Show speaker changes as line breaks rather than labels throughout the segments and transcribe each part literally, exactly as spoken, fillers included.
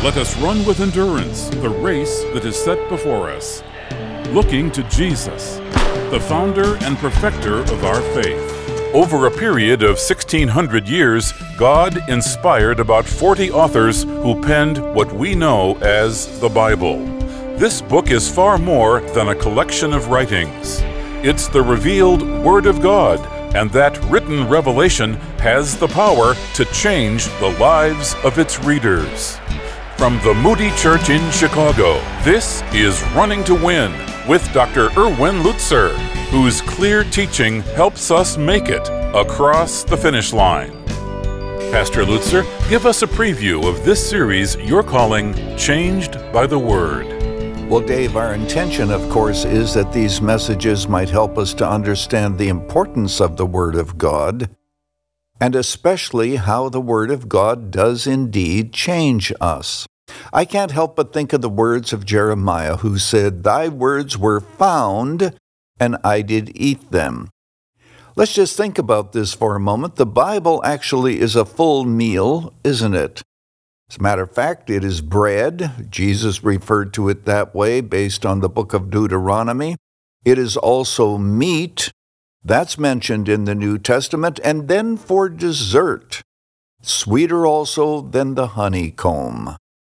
Let us run with endurance the race that is set before us, looking to Jesus, the founder and perfecter of our faith. Over a period of sixteen hundred years, God inspired about forty authors who penned what we know as the Bible. This book is far more than a collection of writings. It's the revealed Word of God, and that written revelation has the power to change the lives of its readers. From the Moody Church in Chicago, this is Running to Win with Doctor Erwin Lutzer, whose clear teaching helps us make it across the finish line. Pastor Lutzer, give us a preview of this series you're calling Changed by the Word.
Well, Dave, our intention, of course, is that these messages might help us to understand the importance of the Word of God, and especially how the Word of God does indeed change us. I can't help but think of the words of Jeremiah, who said, "Thy words were found, and I did eat them." Let's just think about this for a moment. The Bible actually is a full meal, isn't it? As a matter of fact, it is bread. Jesus referred to it that way based on the book of Deuteronomy. It is also meat. That's mentioned in the New Testament. And then for dessert, sweeter also than the honeycomb.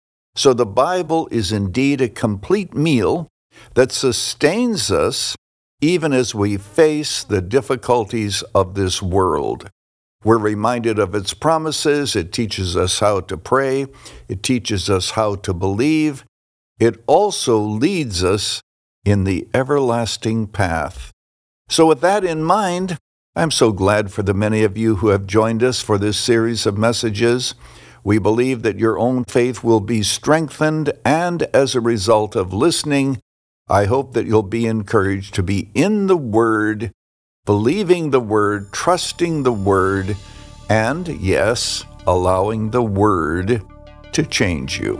So the Bible is indeed a complete meal that sustains us even as we face the difficulties of this world. We're reminded of its promises. It teaches us how to pray. It teaches us how to believe. It also leads us in the everlasting path. So with that in mind, I'm so glad for the many of you who have joined us for this series of messages. We believe that your own faith will be strengthened, and as a result of listening, I hope that you'll be encouraged to be in the Word, believing the Word, trusting the Word, and, yes, allowing the Word to change you.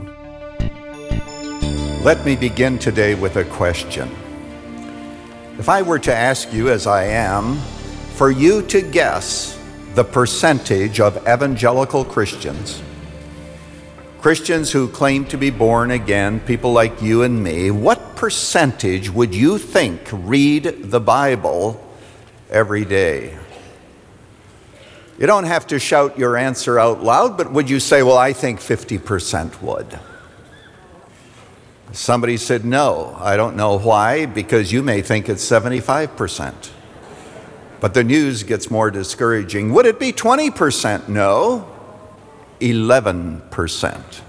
Let me begin today with a question. If I were to ask you, as I am, for you to guess the percentage of evangelical Christians, Christians who claim to be born again, people like you and me, what percentage would you think read the Bible every day? You don't have to shout your answer out loud, but would you say, well, I think fifty percent would? Somebody said no. I don't know why, because you may think it's seventy-five percent. But the news gets more discouraging. Would it be twenty percent? No. eleven percent.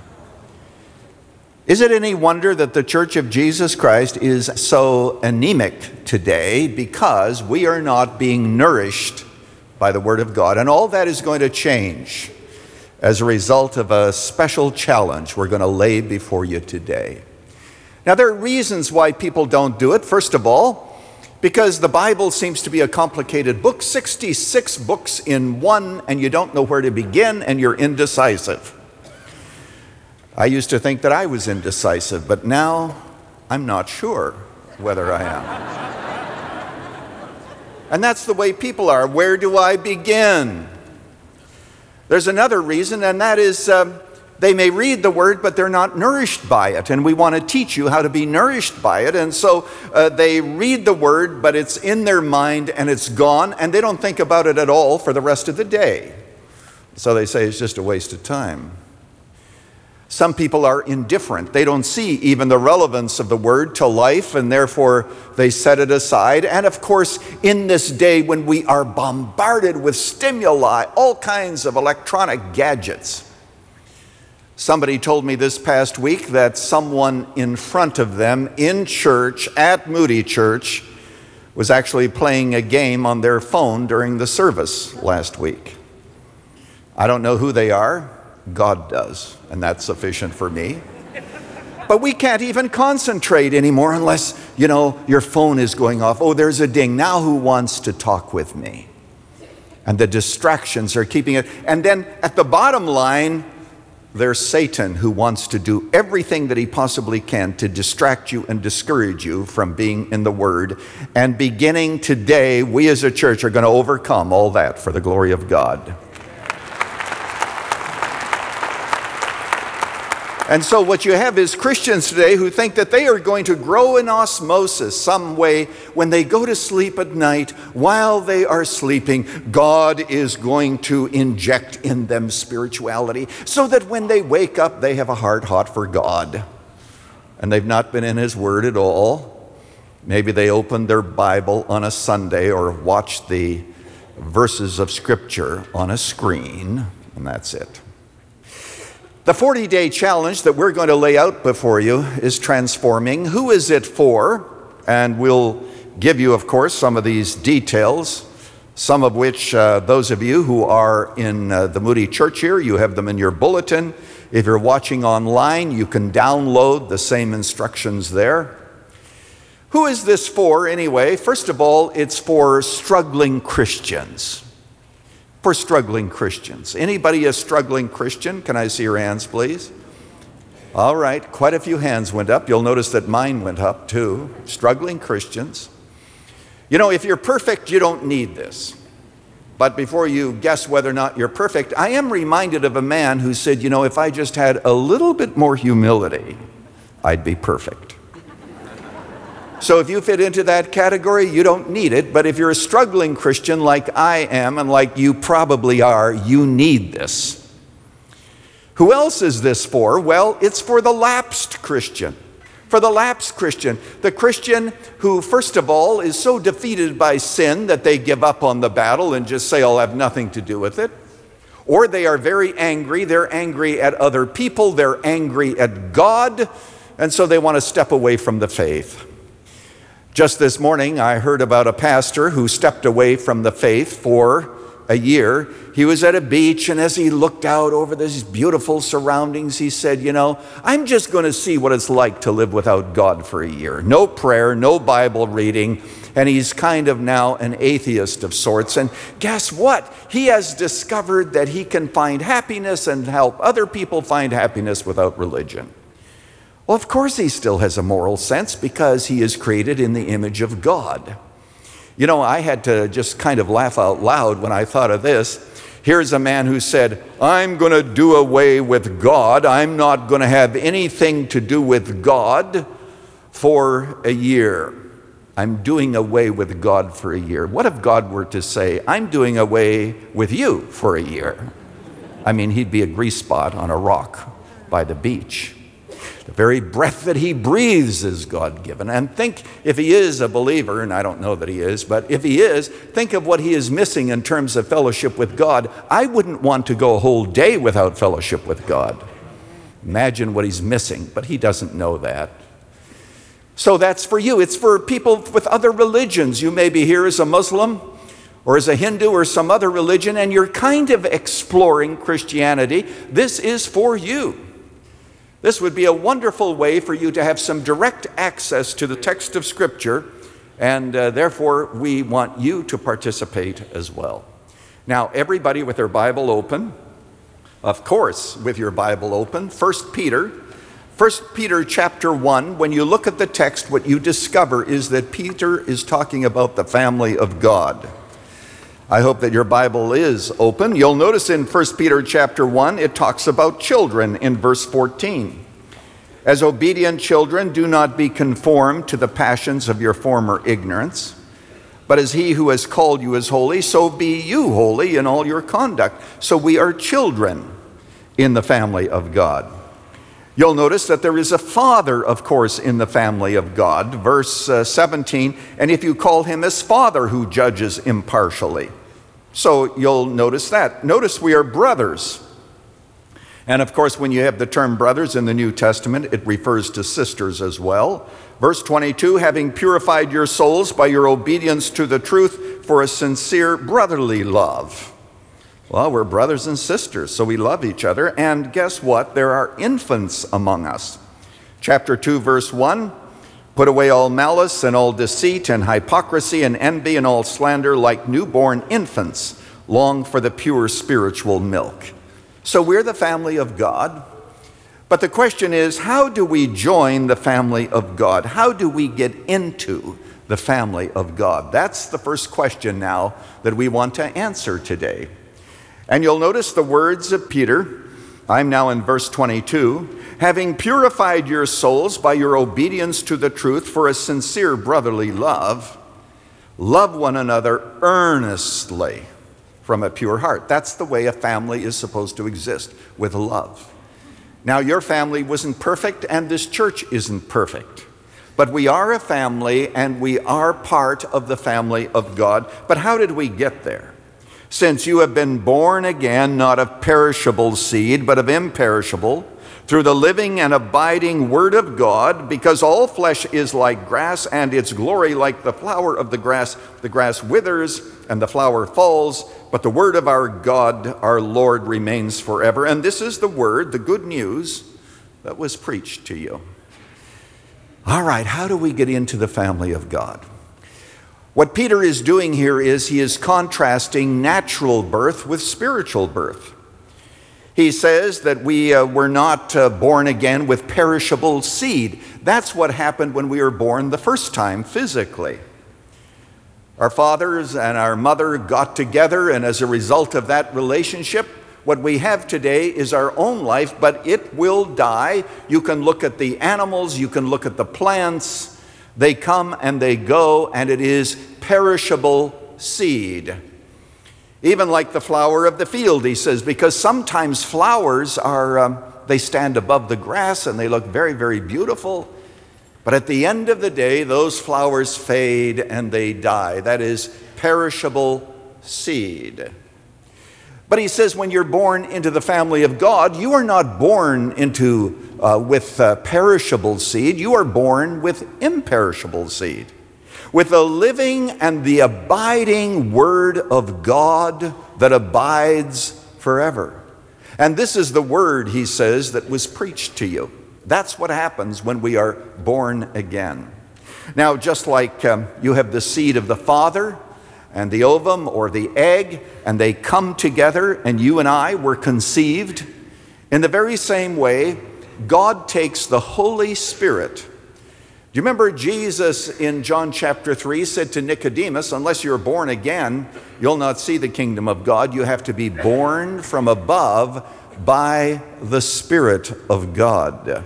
Is it any wonder that the Church of Jesus Christ is so anemic today? Because we are not being nourished by the Word of God. And all that is going to change as a result of a special challenge we're going to lay before you today. Now, there are reasons why people don't do it. First of all, because the Bible seems to be a complicated book, sixty-six books in one, and you don't know where to begin, and you're indecisive. I used to think that I was indecisive, but now I'm not sure whether I am. And that's the way people are. Where do I begin? There's another reason, and that is um, they may read the Word, but they're not nourished by it. And we want to teach you how to be nourished by it. And so uh, they read the Word, but it's in their mind and it's gone, and they don't think about it at all for the rest of the day. So they say it's just a waste of time. Some people are indifferent. They don't see even the relevance of the Word to life, and therefore they set it aside. And of course, in this day when we are bombarded with stimuli, all kinds of electronic gadgets, somebody told me this past week that someone in front of them in church at Moody Church was actually playing a game on their phone during the service last week. I don't know who they are. God does, and that's sufficient for me. But we can't even concentrate anymore unless, you know, your phone is going off. Oh, there's a ding. Now who wants to talk with me? And the distractions are keeping it. And then at the bottom line, there's Satan, who wants to do everything that he possibly can to distract you and discourage you from being in the Word. And beginning today, we as a church are going to overcome all that for the glory of God. And so what you have is Christians today who think that they are going to grow in osmosis some way when they go to sleep at night. While they are sleeping, God is going to inject in them spirituality so that when they wake up, they have a heart hot for God. And they've not been in His Word at all. Maybe they opened their Bible on a Sunday or watched the verses of Scripture on a screen, and that's it. The forty-day challenge that we're going to lay out before you is transforming. Who is it for? And we'll give you, of course, some of these details, some of which uh, those of you who are in uh, the Moody Church here, you have them in your bulletin. If you're watching online, you can download the same instructions there. Who is this for anyway? First of all, it's for struggling Christians. For struggling Christians. Anybody a struggling Christian? Can I see your hands, please? All right, quite a few hands went up. You'll notice that mine went up too. Struggling Christians. You know, if you're perfect, you don't need this. But before you guess whether or not you're perfect, I am reminded of a man who said, you know, if I just had a little bit more humility, I'd be perfect. So if you fit into that category, you don't need it. But if you're a struggling Christian like I am and like you probably are, you need this. Who else is this for? Well, it's for the lapsed Christian. For the lapsed Christian. The Christian who, first of all, is so defeated by sin that they give up on the battle and just say, I'll have nothing to do with it. Or they are very angry. They're angry at other people. They're angry at God. And so they want to step away from the faith. Just this morning, I heard about a pastor who stepped away from the faith for a year. He was at a beach, and as he looked out over these beautiful surroundings, he said, you know, I'm just going to see what it's like to live without God for a year. No prayer, no Bible reading, and he's kind of now an atheist of sorts. And guess what? He has discovered that he can find happiness and help other people find happiness without religion. Well, of course he still has a moral sense because he is created in the image of God. You know, I had to just kind of laugh out loud when I thought of this. Here's a man who said, I'm going to do away with God. I'm not going to have anything to do with God for a year. I'm doing away with God for a year. What if God were to say, I'm doing away with you for a year? I mean, he'd be a grease spot on a rock by the beach. The very breath that he breathes is God-given. And think, if he is a believer, and I don't know that he is, but if he is, think of what he is missing in terms of fellowship with God. I wouldn't want to go a whole day without fellowship with God. Imagine what he's missing, but he doesn't know that. So that's for you. It's for people with other religions. You may be here as a Muslim or as a Hindu or some other religion, and you're kind of exploring Christianity. This is for you. This would be a wonderful way for you to have some direct access to the text of Scripture, and uh, therefore we want you to participate as well. Now, everybody with their Bible open, of course, with your Bible open, First Peter, First Peter chapter one, when you look at the text, what you discover is that Peter is talking about the family of God. I hope that your Bible is open. You'll notice in First Peter chapter one, it talks about children in verse fourteen. As obedient children, do not be conformed to the passions of your former ignorance, but as he who has called you is holy, so be you holy in all your conduct. So we are children in the family of God. You'll notice that there is a father, of course, in the family of God. Verse uh, seventeen, and if you call him as father who judges impartially. So you'll notice that. Notice we are brothers. And of course, when you have the term brothers in the New Testament, it refers to sisters as well. Verse twenty-two, having purified your souls by your obedience to the truth for a sincere brotherly love. Well, we're brothers and sisters, so we love each other. And guess what? There are infants among us. Chapter two, verse one, put away all malice and all deceit and hypocrisy and envy and all slander. Like newborn infants, long for the pure spiritual milk. So we're the family of God. But the question is, how do we join the family of God? How do we get into the family of God? That's the first question now that we want to answer today. And you'll notice the words of Peter I'm now in verse twenty-two. Having purified your souls by your obedience to the truth for a sincere brotherly love, love one another earnestly from a pure heart. That's the way a family is supposed to exist, with love. Now, your family wasn't perfect, and this church isn't perfect. But we are a family, and we are part of the family of God. But how did we get there? Since you have been born again, not of perishable seed, but of imperishable, through the living and abiding Word of God, because all flesh is like grass, and its glory like the flower of the grass. The grass withers, and the flower falls, but the Word of our God, our Lord, remains forever. And this is the Word, the good news, that was preached to you. All right, how do we get into the family of God? What Peter is doing here is he is contrasting natural birth with spiritual birth. He says that we uh, were not uh, born again with perishable seed. That's what happened when we were born the first time physically. Our fathers and our mother got together, and as a result of that relationship, what we have today is our own life, but it will die. You can look at the animals, you can look at the plants. They come and they go, and it is perishable seed. Even like the flower of the field, he says, because sometimes flowers are, um, they stand above the grass and they look very, very beautiful. But at the end of the day, those flowers fade and they die. That is perishable seed. But he says when you're born into the family of God, you are not born into uh, with uh, perishable seed. You are born with imperishable seed, with the living and the abiding Word of God that abides forever. And this is the Word, he says, that was preached to you. That's what happens when we are born again. Now, just like um, you have the seed of the father and the ovum or the egg, and they come together, and you and I were conceived, in the very same way, God takes the Holy Spirit. Do you remember Jesus in John chapter three said to Nicodemus, unless you're born again, you'll not see the kingdom of God. You have to be born from above by the Spirit of God.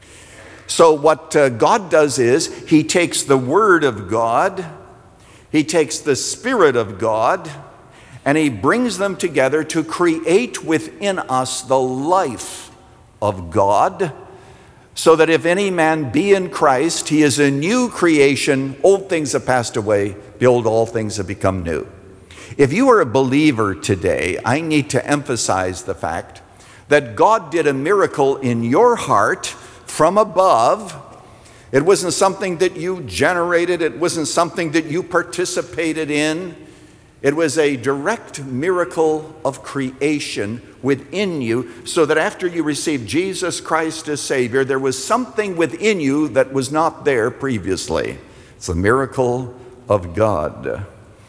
So what uh, God does is he takes the Word of God, he takes the Spirit of God, and he brings them together to create within us the life of God, so that if any man be in Christ, he is a new creation. Old things have passed away. Behold, all things have become new. If you are a believer today, I need to emphasize the fact that God did a miracle in your heart from above. It wasn't something that you generated. It wasn't something that you participated in. It was a direct miracle of creation within you, so that after you received Jesus Christ as Savior, there was something within you that was not there previously. It's a miracle of God.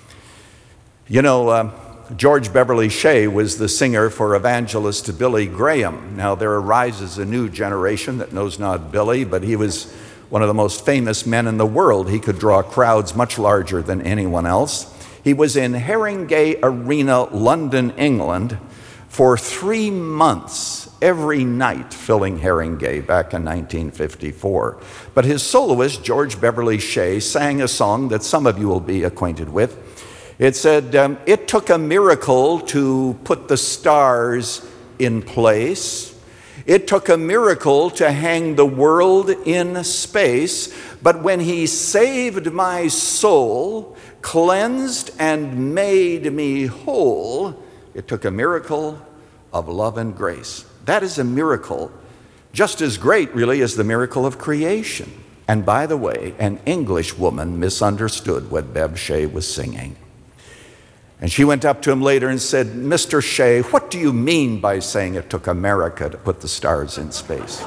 You know, uh, George Beverly Shea was the singer for evangelist Billy Graham. Now, there arises a new generation that knows not Billy, but he was one of the most famous men in the world. He could draw crowds much larger than anyone else. He was in Haringey Arena, London, England, for three months, every night, filling Haringey back in nineteen fifty-four. But his soloist, George Beverly Shea, sang a song that some of you will be acquainted with. It said, um, it took a miracle to put the stars in place. It took a miracle to hang the world in space. But when he saved my soul, cleansed and made me whole, it took a miracle of love and grace. That is a miracle just as great, really, as the miracle of creation. And by the way, an English woman misunderstood what Bev Shea was singing. And she went up to him later and said, Mister Shea, what do you mean by saying it took America to put the stars in space?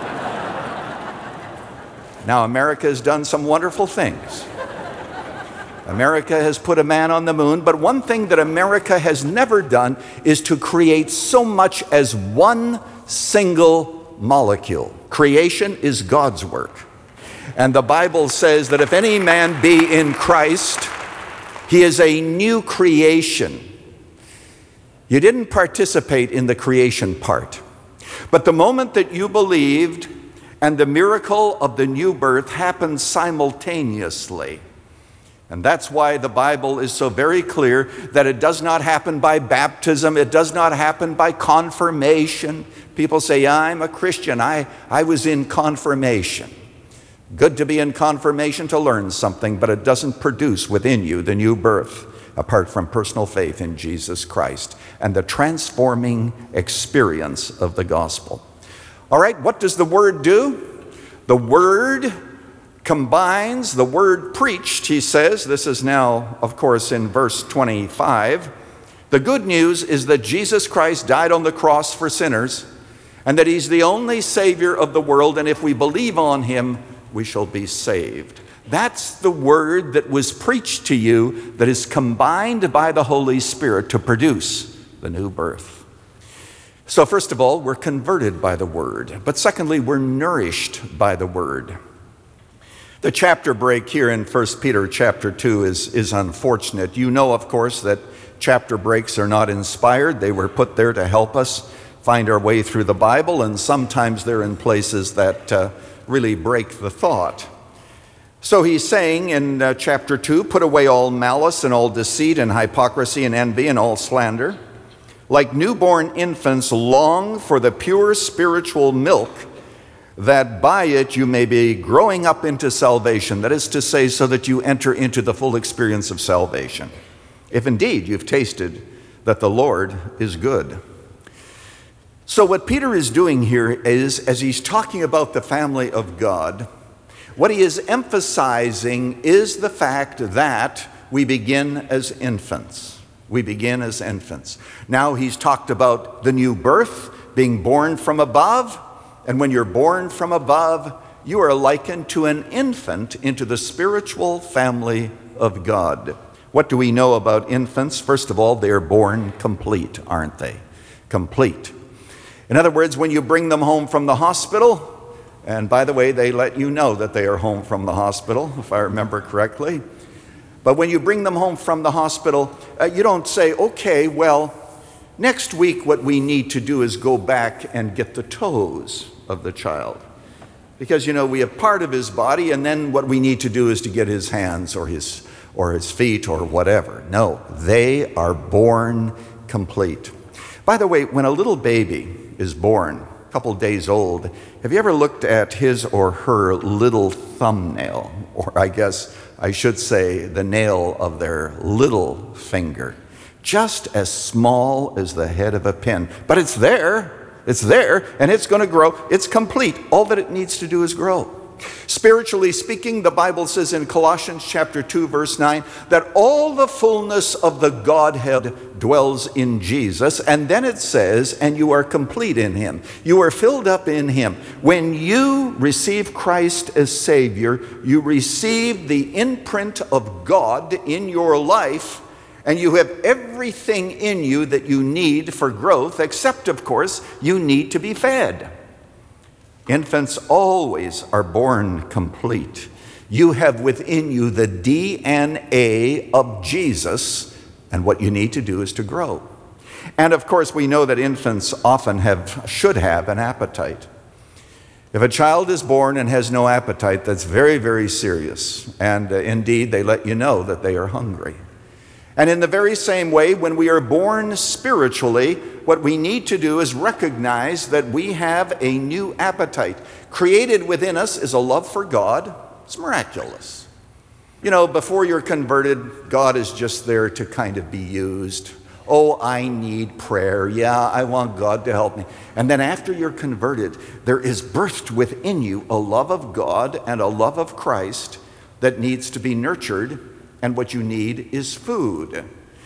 Now, America has done some wonderful things. America has put a man on the moon, but one thing that America has never done is to create so much as one single molecule. Creation is God's work. And the Bible says that if any man be in Christ, he is a new creation. You didn't participate in the creation part. But the moment that you believed and the miracle of the new birth happened simultaneously. And that's why the Bible is so very clear that it does not happen by baptism. It does not happen by confirmation. People say, yeah, I'm a Christian. I, I was in confirmation. Good to be in confirmation to learn something, but it doesn't produce within you the new birth apart from personal faith in Jesus Christ and the transforming experience of the gospel. All right, what does the word do? The word combines the word preached, he says. This is now, of course, in verse twenty-five. The good news is that Jesus Christ died on the cross for sinners and that he's the only Savior of the world, and if we believe on him, we shall be saved. That's the word that was preached to you that is combined by the Holy Spirit to produce the new birth. So first of all, we're converted by the word. But secondly, we're nourished by the word. The chapter break here in First Peter chapter two is, is unfortunate. You know, of course, that chapter breaks are not inspired. They were put there to help us find our way through the Bible, and sometimes they're in places that uh, really break the thought. So he's saying in uh, chapter two, put away all malice and all deceit and hypocrisy and envy and all slander. Like newborn infants, long for the pure spiritual milk, that by it you may be growing up into salvation. That is to say, so that you enter into the full experience of salvation. If indeed you've tasted that the Lord is good. So what Peter is doing here is, as he's talking about the family of God, what he is emphasizing is the fact that we begin as infants. We begin as infants. Now he's talked about the new birth, being born from above. And when you're born from above, you are likened to an infant into the spiritual family of God. What do we know about infants? First of all, they are born complete, aren't they? Complete. In other words, when you bring them home from the hospital, and by the way, they let you know that they are home from the hospital, if I remember correctly. But when you bring them home from the hospital, uh, you don't say, okay, well, next week what we need to do is go back and get the toes of the child. Because, you know, we have part of his body, and then what we need to do is to get his hands or his, or his feet or whatever. No, they are born complete. By the way, when a little baby is born, a couple days old, have you ever looked at his or her little thumbnail? Or I guess I should say the nail of their little finger. Just as small as the head of a pin. But it's there, it's there, and it's going to grow. It's complete. All that it needs to do is grow. Spiritually speaking, the Bible says in Colossians chapter two, verse nine, that all the fullness of the Godhead dwells in Jesus. And then it says, and you are complete in him. You are filled up in him. When you receive Christ as Savior, you receive the imprint of God in your life, and you have everything in you that you need for growth, except, of course, you need to be fed. Infants always are born complete. You have within you the D N A of Jesus, and what you need to do is to grow. And of course, we know that infants often have, should have an appetite. If a child is born and has no appetite, that's very, very serious. And uh, indeed, they let you know that they are hungry. And in the very same way, when we are born spiritually, what we need to do is recognize that we have a new appetite. Created within us is a love for God. It's miraculous. You know, before you're converted, God is just there to kind of be used. Oh, I need prayer. Yeah, I want God to help me. And then after you're converted, there is birthed within you a love of God and a love of Christ that needs to be nurtured. And what you need is food.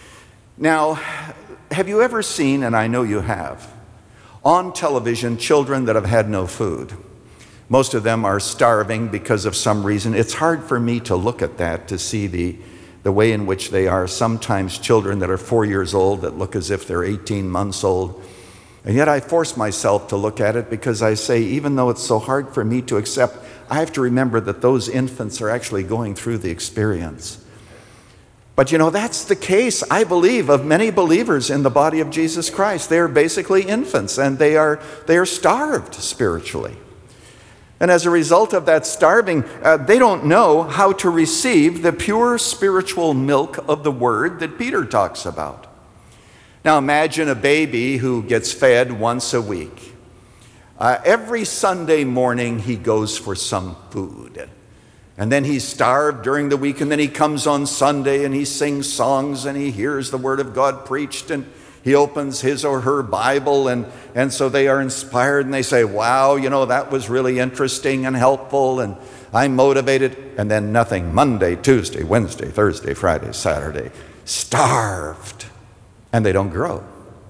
Now, have you ever seen, and I know you have, on television children that have had no food? Most of them are starving because of some reason. It's hard for me to look at that, to see the, the way in which they are. Sometimes children that are four years old that look as if they're eighteen months old. And yet I force myself to look at it because I say, even though it's so hard for me to accept, I have to remember that those infants are actually going through the experience. But you know, that's the case, I believe, of many believers in the body of Jesus Christ. They are basically infants, and they are, they are starved spiritually. And as a result of that starving, uh, they don't know how to receive the pure spiritual milk of the Word that Peter talks about. Now imagine a baby who gets fed once a week. Uh, every Sunday morning he goes for some food. And then he's starved during the week, and then he comes on Sunday and he sings songs and he hears the Word of God preached, and he opens his or her Bible, and, and so they are inspired and they say, wow, you know, that was really interesting and helpful, and I'm motivated. And then nothing. Monday, Tuesday, Wednesday, Thursday, Friday, Saturday. Starved. And they don't grow.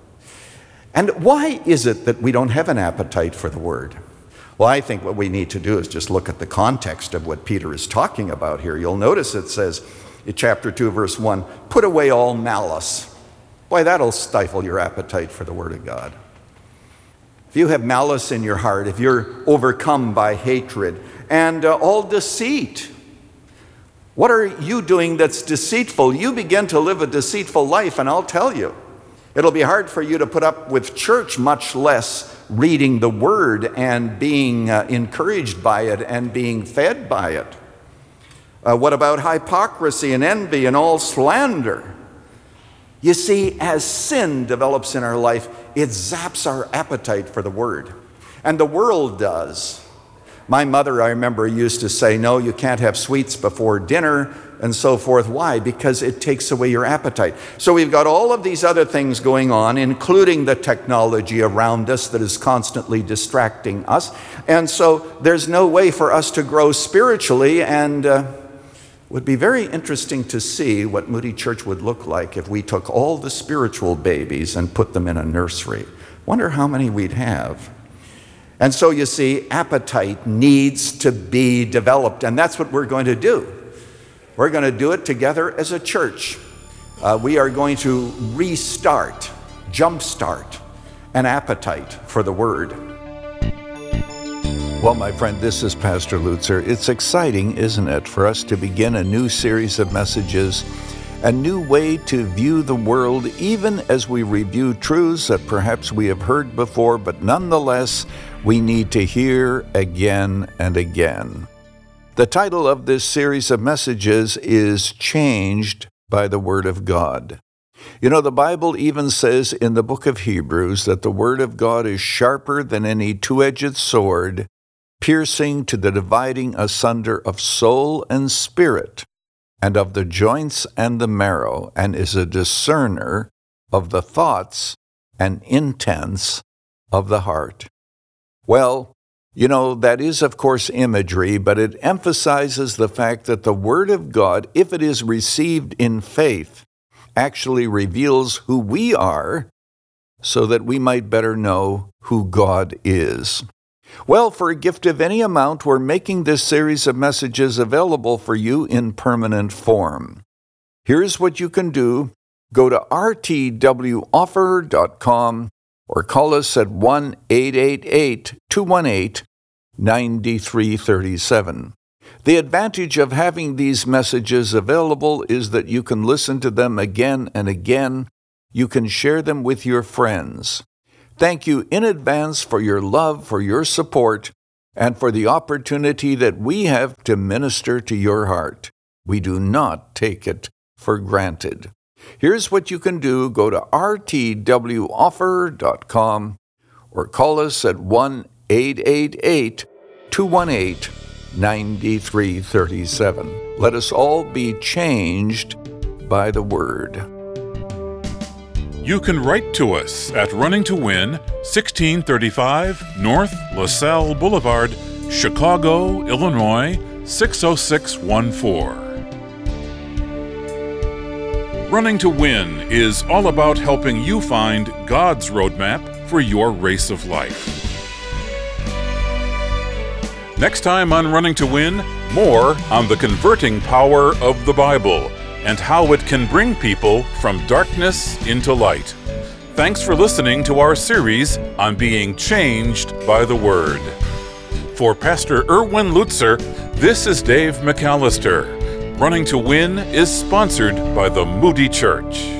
And why is it that we don't have an appetite for the Word? Well, I think what we need to do is just look at the context of what Peter is talking about here. You'll notice it says in chapter two, verse one, put away all malice. Why, that'll stifle your appetite for the Word of God. If you have malice in your heart, if you're overcome by hatred and uh, all deceit, what are you doing that's deceitful? You begin to live a deceitful life, and I'll tell you, it'll be hard for you to put up with church, much less reading the Word and being uh, encouraged by it and being fed by it. Uh, what about hypocrisy and envy and all slander? You see, as sin develops in our life, it zaps our appetite for the Word. And the world does. My mother, I remember, used to say, no, you can't have sweets before dinner, and so forth. Why? Because it takes away your appetite. So we've got all of these other things going on, including the technology around us that is constantly distracting us. And so there's no way for us to grow spiritually, and uh, it would be very interesting to see what Moody Church would look like if we took all the spiritual babies and put them in a nursery. Wonder how many we'd have. And so you see, appetite needs to be developed, and that's what we're going to do. We're going to do it together as a church. Uh, we are going to restart, jumpstart an appetite for the Word. Well, my friend, this is Pastor Lutzer. It's exciting, isn't it, for us to begin a new series of messages, a new way to view the world, even as we review truths that perhaps we have heard before, but nonetheless, we need to hear again and again. The title of this series of messages is Changed by the Word of God. You know, the Bible even says in the book of Hebrews that the Word of God is sharper than any two-edged sword, piercing to the dividing asunder of soul and spirit, and of the joints and the marrow, and is a discerner of the thoughts and intents of the heart. Well, you know, that is, of course, imagery, but it emphasizes the fact that the Word of God, if it is received in faith, actually reveals who we are so that we might better know who God is. Well, for a gift of any amount, we're making this series of messages available for you in permanent form. Here's what you can do. Go to r t w offer dot com or call us at one eight eight eight, two one eight, nine three three seven. The advantage of having these messages available is that you can listen to them again and again. You can share them with your friends. Thank you in advance for your love, for your support, and for the opportunity that we have to minister to your heart. We do not take it for granted. Here's what you can do. Go to r t w offer dot com or call us at one eight eight eight, two one eight, nine three three seven. Let us all be changed by the Word.
You can write to us at Running to Win, sixteen thirty-five North LaSalle Boulevard, Chicago, Illinois, six oh six one four. Running to Win is all about helping you find God's roadmap for your race of life. Next time on Running to Win, more on the converting power of the Bible and how it can bring people from darkness into light. Thanks for listening to our series on being changed by the Word. For Pastor Erwin Lutzer, this is Dave McAllister. Running to Win is sponsored by the Moody Church.